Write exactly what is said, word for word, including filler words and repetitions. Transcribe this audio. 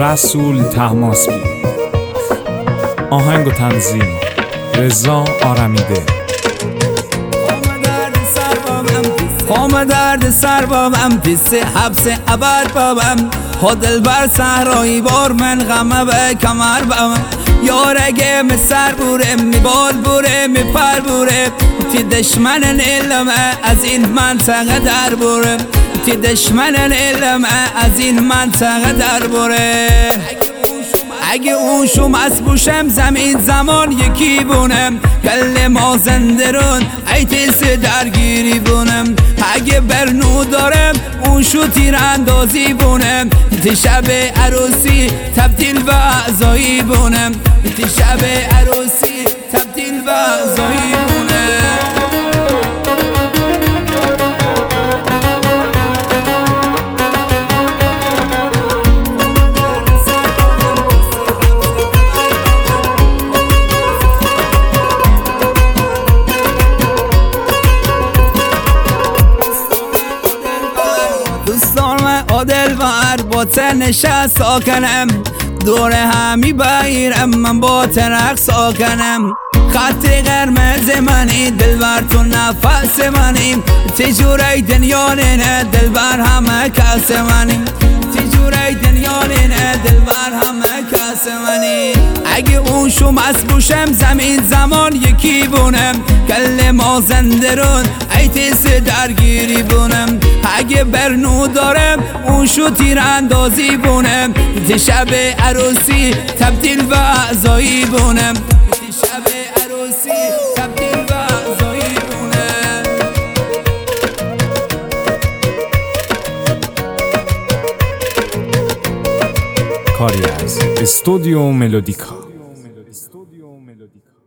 رسول طهماسبی. آهنگ و تنظیم رضا آرمیده. قام درد سر بابم، پیس حبس ابد بابم، خودل بر صحرایی بار من غمه به کمر بابم. یارگه می سر بوره می بال بوره می پر بوره، تی دشمن علمه از این منطقه در بوره، تی دشمن علمه از این منطقه در بوره. اگه اون شوم از بوشم زمین زمان یکی بونم، گل ما زندرون ای تیس درگیری بونم. اگه برنو دارم اون شو تیر اندازی بونم، تی شب عروسی تبدیل به اعضایی بونم، تی شب عروسی تبدیل به اعضایی بونم. عادل بر با تنشست ساکنم، دور همی بایرم من با ترق ساکنم. خط قرمز منی دلبر تو نفس منی، تجوری دنیا نه دلبر همه کس منی، تجوری دنیا نه دلبر همه کس منی. اگه اون شوم از بوشم زمین زمان یکی بونم، کل ما زندرون ای تیس درگیری بونم. اگه برنو دارم اون شو تیر اندازی بونم، تی شب عروسی تبدیل به اعضایی بونم، تی شب عروسی تبدیل به اعضایی بونم. کاری از استودیو ملودیکا.